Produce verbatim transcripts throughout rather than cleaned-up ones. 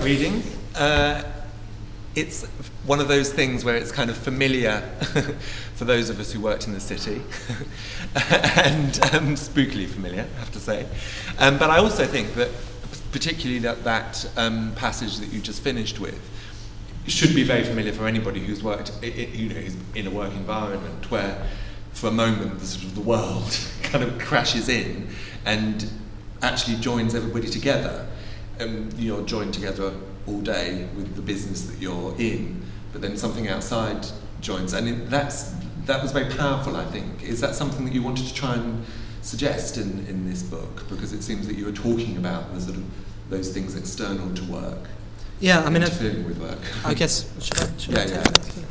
about reading. Uh, it's one of those things where it's kind of familiar for those of us who worked in the city, and um, spookily familiar, I have to say. Um, but I also think that, particularly that, that um, passage that you just finished with, should be very familiar for anybody who's worked, you know, who's in a work environment where, for a moment, the sort of the world kind of crashes in and actually joins everybody together. Um, you're joined together all day with the business that you're in, but then something outside joins, and it, that's that was very powerful, I think. Is that something that you wanted to try and suggest in, in this book? Because it seems that you were talking about the sort of those things external to work. Yeah, I mean, interfering with work. I guess should I? Should yeah, I take yeah. that?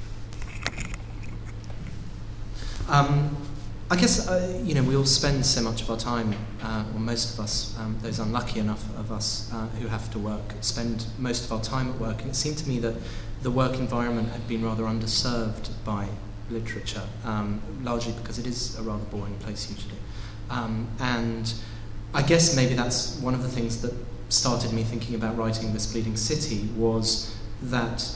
Um, I guess, uh, you know, we all spend so much of our time, uh, or most of us, um, those unlucky enough of us uh, who have to work, spend most of our time at work. And it seemed to me that the work environment had been rather underserved by literature, um, largely because it is a rather boring place usually. Um, and I guess maybe that's one of the things that started me thinking about writing This Bleeding City, was that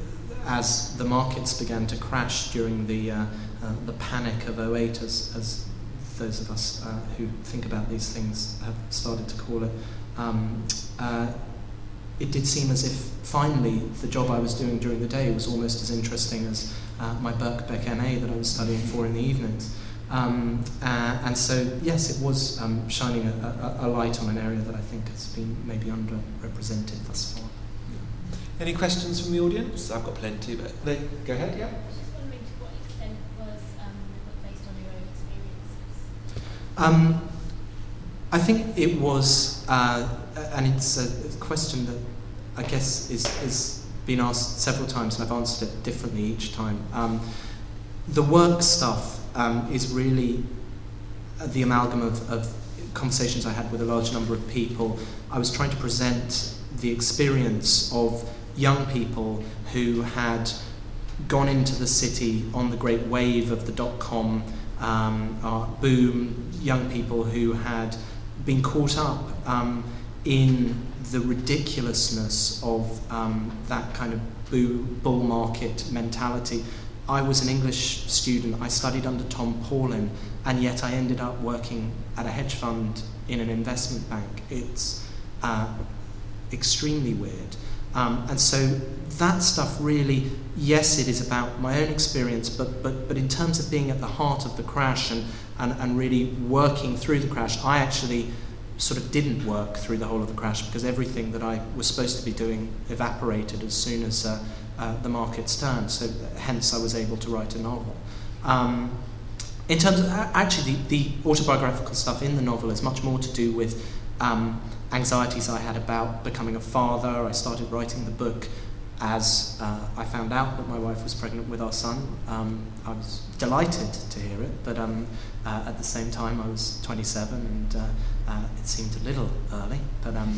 as the markets began to crash during the uh, uh, the panic of oh eight, as, as those of us uh, who think about these things have started to call it, um, uh, it did seem as if finally the job I was doing during the day was almost as interesting as uh, my Birkbeck M A that I was studying for in the evenings. Um, uh, and so, yes, it was um, shining a, a, a light on an area that I think has been maybe underrepresented thus far. Any questions from the audience? I've got plenty, but they, go ahead, yeah. I was just wondering to what extent was um, the book based on your own experiences? Um, I think it was, uh, and it's a question that I guess is, is been asked several times, and I've answered it differently each time. Um, the work stuff um, is really the amalgam of, of conversations I had with a large number of people. I was trying to present the experience of young people who had gone into the city on the great wave of the dot-com um, uh, boom, young people who had been caught up um, in the ridiculousness of um, that kind of boo, bull market mentality. I was an English student, I studied under Tom Paulin, and yet I ended up working at a hedge fund in an investment bank. It's uh, extremely weird. Um, and so that stuff really, yes, it is about my own experience, but, but, but in terms of being at the heart of the crash and, and, and really working through the crash, I actually sort of didn't work through the whole of the crash because everything that I was supposed to be doing evaporated as soon as uh, uh, the markets turned. So hence I was able to write a novel. Um, in terms of, actually, the, the autobiographical stuff in the novel is much more to do with um, anxieties I had about becoming a father. I started writing the book as uh, I found out that my wife was pregnant with our son. Um, I was delighted to hear it, but um, uh, at the same time I was twenty-seven and uh, uh, it seemed a little early, but um,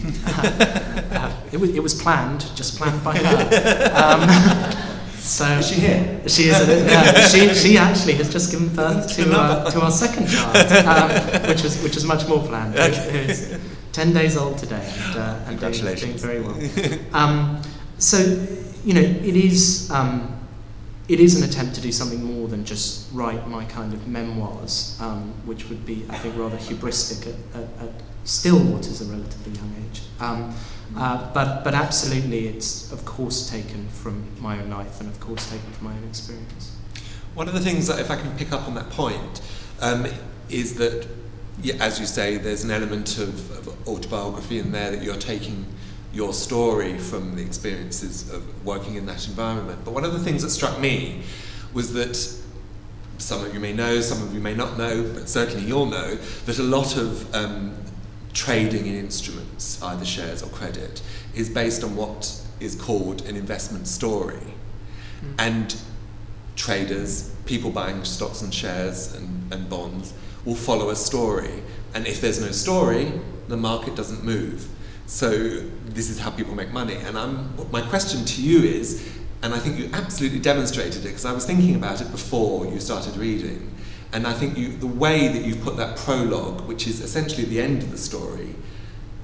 uh, it, was, it was planned, just planned by her. Um, so is she here? She is. Uh, she, she actually has just given birth to, uh, to our second child, um, which was which was much more planned. Okay. Who's ten days old today, and, uh, and doing, doing very well. Um, so, you know, it is um, it is an attempt to do something more than just write my kind of memoirs, um, which would be, I think, rather hubristic at, at, at still what is a relatively young age. Um, uh, but but absolutely, it's of course taken from my own life, and of course taken from my own experience. One of the things that, if I can pick up on that point, um, is that, yeah, as you say, there's an element of, of autobiography in there, that you're taking your story from the experiences of working in that environment. But one of the things that struck me was that, some of you may know, some of you may not know, but certainly you'll know, that a lot of um, trading in instruments, either shares or credit, is based on what is called an investment story. Mm. And traders, people buying stocks and shares and, and bonds, will follow a story. And if there's no story, the market doesn't move. So this is how people make money. And I'm, my question to you is, and I think you absolutely demonstrated it, because I was thinking about it before you started reading, and I think you, the way that you put that prologue, which is essentially the end of the story,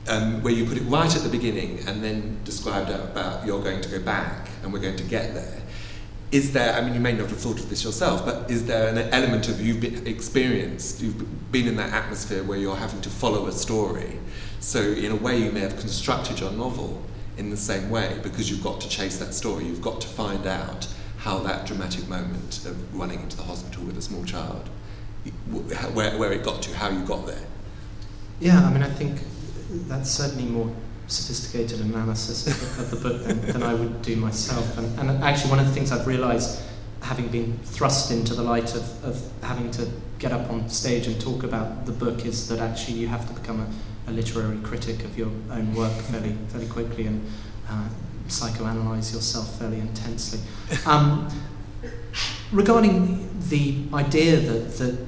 um, where you put it right at the beginning and then described about you're going to go back and we're going to get there. Is there, I mean, you may not have thought of this yourself, but is there an element of you've been experienced, you've been in that atmosphere where you're having to follow a story? So in a way you may have constructed your novel in the same way, because you've got to chase that story, you've got to find out how that dramatic moment of running into the hospital with a small child, where, where it got to, how you got there. Yeah, I mean, I think that's certainly more sophisticated analysis of, of the book than, than I would do myself. And, and actually one of the things I've realised, having been thrust into the light of, of having to get up on stage and talk about the book, is that actually you have to become a, a literary critic of your own work fairly, fairly quickly and uh, psychoanalyse yourself fairly intensely. Um, regarding the idea that, that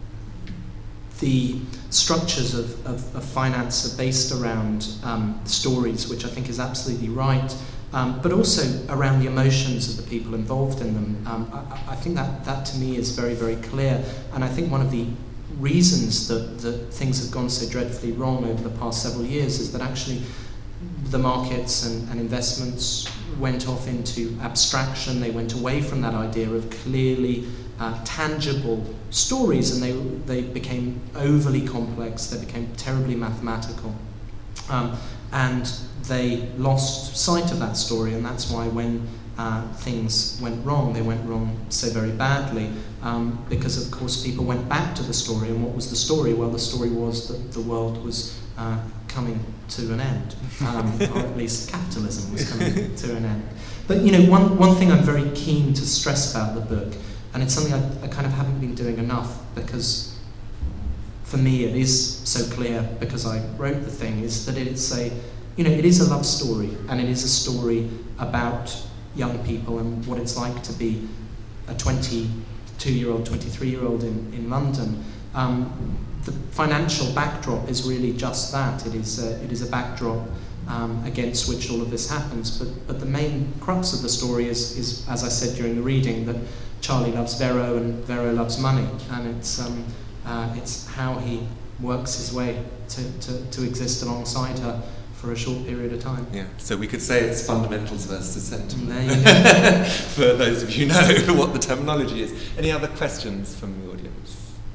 the structures of, of, of finance are based around um, stories, which I think is absolutely right, um, but also around the emotions of the people involved in them. Um, I, I think that, that to me is very, very clear, and I think one of the reasons that, that things have gone so dreadfully wrong over the past several years is that actually the markets and, and investments went off into abstraction. They went away from that idea of clearly uh, tangible stories, and they they became overly complex. They became terribly mathematical, um, and they lost sight of that story. And that's why when uh, things went wrong, they went wrong so very badly. Um, because of course people went back to the story, and what was the story? Well, the story was that the world was uh, coming to an end, um, or at least capitalism was coming to an end. But you know, one one thing I'm very keen to stress about the book, and it's something I, I kind of haven't been doing enough, because for me it is so clear because I wrote the thing, is that it's a, you know, it is a love story, and it is a story about young people and what it's like to be a twenty-two-year-old, twenty-three-year-old in, in London. Um, the financial backdrop is really just that. It is a, it is a backdrop um, against which all of this happens. But but the main crux of the story is, is, as I said during the reading, that Charlie loves Vero and Vero loves money, and it's um, uh, it's how he works his way to, to, to exist alongside her for a short period of time. Yeah, so we could say it's fundamentals versus sentiment. There you go. For those of you who know what the terminology is. Any other questions from the audience?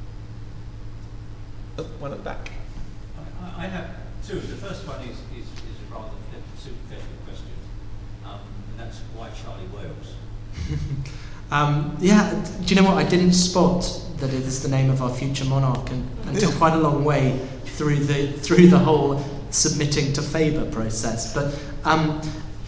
Oh, one at the back. I, I have two. The first one is, is, is a rather superficial question, um, and that's why Charlie Wales? um, yeah, do you know what? I didn't spot that it is the name of our future monarch and, until quite a long way through the through the whole submitting to Faber process. But um,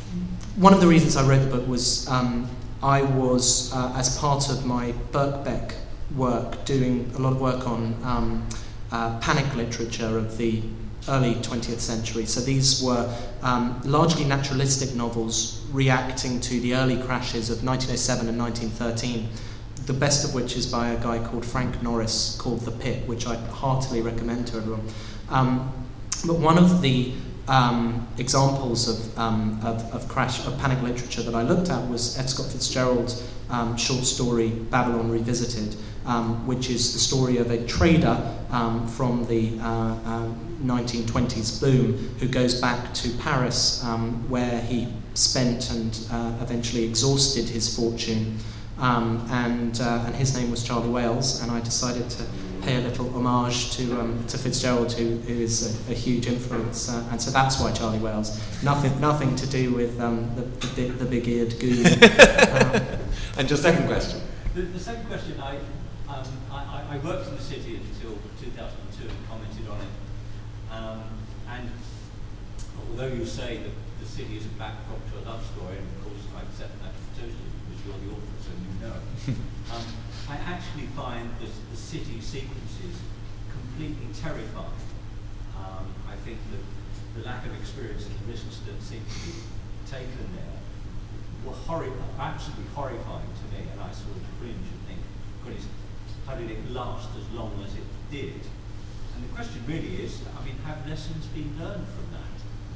one of the reasons I wrote the book was um, I was, uh, as part of my Birkbeck work, doing a lot of work on um, uh, panic literature of the early twentieth century. So these were um, largely naturalistic novels reacting to the early crashes of nineteen oh seven and nineteen thirteen, the best of which is by a guy called Frank Norris, called The Pit, which I heartily recommend to everyone. Um, but one of the um, examples of, um, of, of crash of panic literature that I looked at was F. Scott Fitzgerald's um, short story Babylon Revisited, um, which is the story of a trader um, from the uh, uh, nineteen twenties boom who goes back to Paris, um, where he spent and uh, eventually exhausted his fortune. Um, and, uh, and his name was Charlie Wales, and I decided to pay a little homage to um, to Fitzgerald, who, who is a, a huge influence, uh, and so that's why Charlie Wales. Nothing nothing to do with um, the, the, the big-eared goon. um, and your second question? The, the second question, I, um, I I worked in the city until two thousand two and commented on it, um, and although you say that the city is a backdrop to a love story, and of course I accept that totally because you're the author, so you know. um, I actually find the, the city sequences completely terrifying. Um, I think that the lack of experience and the risks that seem to be taken there were horri- absolutely horrifying to me, and I sort of cringe and think, God, how did it last as long as it did? And the question really is, I mean, have lessons been learned from that?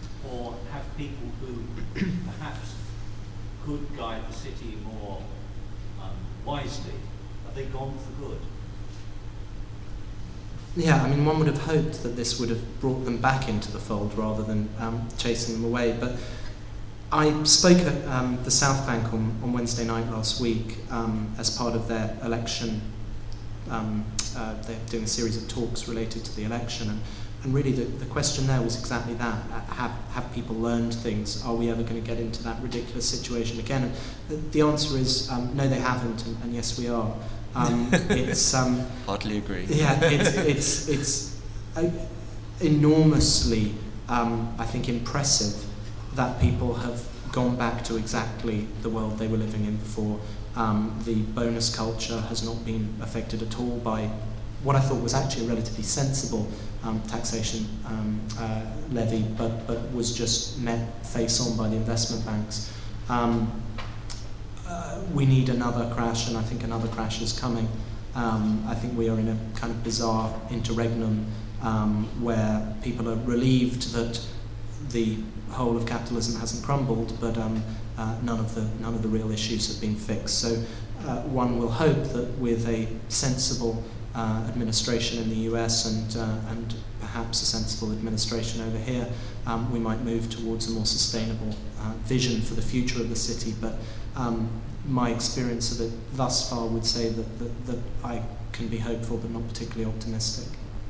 Or have people who perhaps could guide the city more um, wisely, have they gone for good? Yeah, I mean, one would have hoped that this would have brought them back into the fold rather than um, chasing them away. But I spoke at um, the South Bank on, on Wednesday night last week um, as part of their election. Um, uh, they're doing a series of talks related to the election, and, and really the, the question there was exactly that. Have, have people learned things? Are we ever going to get into that ridiculous situation again? And the, the answer is um, no, they haven't, and, and yes, we are. Um, it's um, hardly agree. Yeah, it's it's it's uh, enormously, um, I think, impressive that people have gone back to exactly the world they were living in before. Um, the bonus culture has not been affected at all by what I thought was actually a relatively sensible um, taxation um, uh, levy, but but was just met face on by the investment banks. Um, uh, we need another crash, and I think another crash is coming. Um, I think we are in a kind of bizarre interregnum um, where people are relieved that the whole of capitalism hasn't crumbled, but um, uh, none of the none of the real issues have been fixed. So uh, one will hope that with a sensible uh, administration in the U S and uh, and perhaps a sensible administration over here, um, we might move towards a more sustainable uh, vision for the future of the city. But um, my experience of it thus far would say that, that, that I can be hopeful but not particularly optimistic.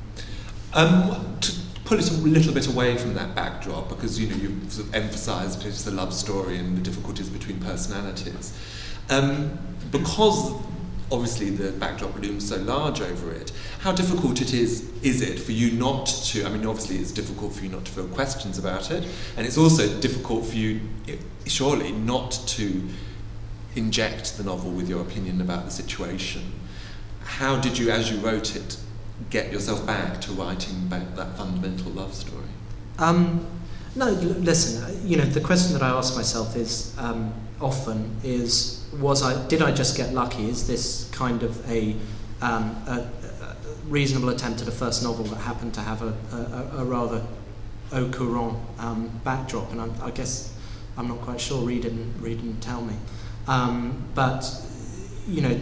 Um, to pull it a little bit away from that backdrop, because you know you sort of emphasised it's the love story and the difficulties between personalities, um, because obviously the backdrop looms so large over it. How difficult it is is it for you not to? I mean, obviously it's difficult for you not to feel questions about it, and it's also difficult for you, surely, not to inject the novel with your opinion about the situation. How did you, as you wrote it, get yourself back to writing about that fundamental love story? Um, no, l- listen. You know, the question that I ask myself is um, often is: Was I? Did I just get lucky? Is this kind of a, um, a, a reasonable attempt at a first novel that happened to have a, a, a rather au courant um, backdrop? And I, I guess I'm not quite sure. Read and read and tell me. Um, but you know,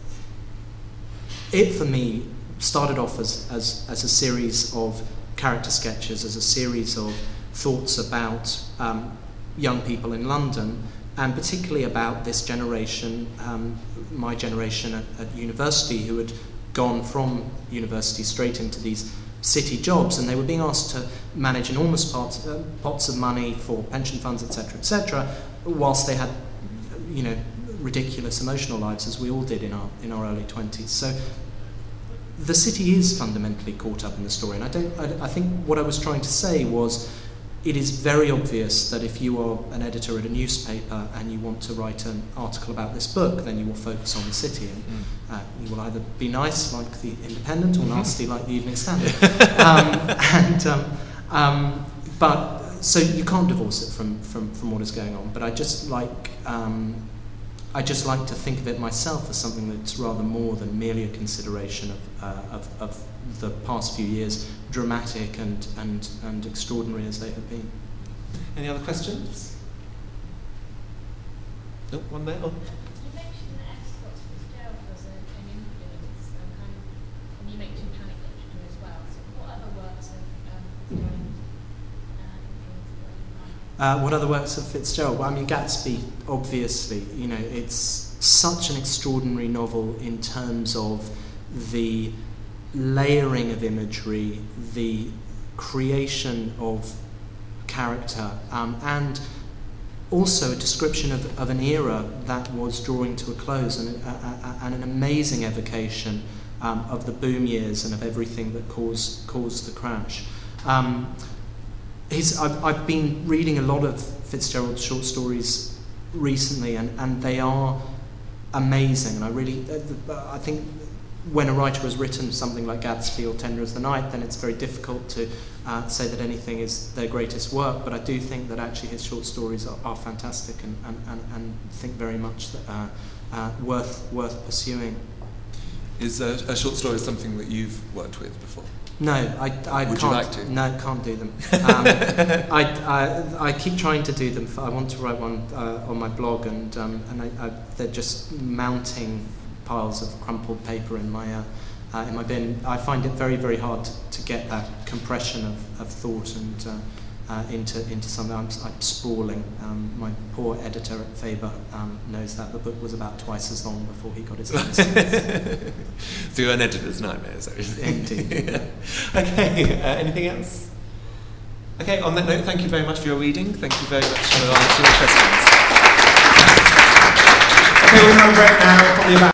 it for me started off as, as, as a series of character sketches, as a series of thoughts about um, young people in London, and particularly about this generation, um, my generation at, at university, who had gone from university straight into these city jobs, and they were being asked to manage enormous pots, uh, pots of money for pension funds, et cetera, et cetera, whilst they had, you know, ridiculous emotional lives, as we all did in our in our early twenties. So the city is fundamentally caught up in the story, and I don't. I, I think what I was trying to say was, it is very obvious that if you are an editor at a newspaper and you want to write an article about this book, then you will focus on the city, and mm. uh, you will either be nice like the Independent or nasty like the Evening Standard. um, and um, um, but so you can't divorce it from from from what is going on. But I just like. Um, I just like to think of it myself as something that's rather more than merely a consideration of, uh, of, of the past few years, dramatic and, and, and extraordinary as they have been. Any other questions? Nope, one there. Oh. You mentioned that F. Scott Fitzgerald was a, an influence, um, kind of, and you mentioned panic literature as well. So what other works have um, Fitzgerald uh, influenced your life? Uh, what other works of Fitzgerald? Well, I mean, Gatsby, obviously, you know, it's such an extraordinary novel in terms of the layering of imagery, the creation of character, um, and also a description of, of an era that was drawing to a close, and, a, a, and an amazing evocation um, of the boom years and of everything that caused, caused the crash. Um, His, I've, I've been reading a lot of Fitzgerald's short stories recently, and, and they are amazing. And I really, I think when a writer has written something like Gatsby or Tender as the Night, then it's very difficult to uh, say that anything is their greatest work. But I do think that actually his short stories are, are fantastic, and, and, and, and think very much that uh, uh, worth worth pursuing. Is a, a short story something that you've worked with before? No, I, I Would can't. you like to? No, can't do them. Um, I, I, I keep trying to do them. For, I want to write one uh, on my blog, and um, and I, I, they're just mounting piles of crumpled paper in my uh, uh, in my bin. I find it very, very hard to, to get that compression of, of thought and uh, uh, into into something. I'm, I'm sprawling. Um, my poor editor at Faber um, knows that the book was about twice as long before he got his hands on it. So you're an editor's nightmare, so Indeed. Yeah. Okay. Uh, anything else? Okay. On that note, thank you very much for your reading. Thank you very much for answering the questions. Okay, we're going to break now. Probably about